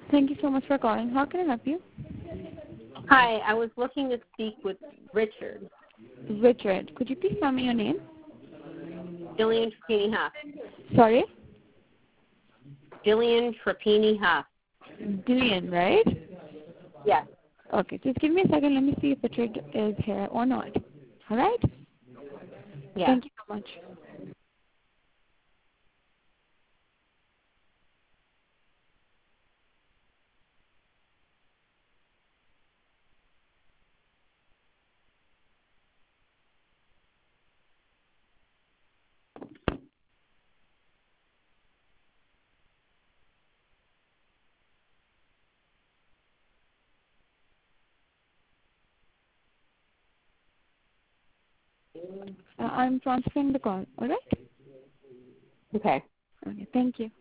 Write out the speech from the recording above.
Thank you so much for calling. How can I help you? Hi, I was looking to speak with Richard. Richard, could you please tell me your name? Jillian Trapani Huff. Sorry? Jillian Trapani Huff. Dillian, right? Yes. Okay, just give me a second. Let me see if Richard is here or not. All right? Yes. Thank you so much. I'm transferring the call. All right? Okay. Okay, thank you.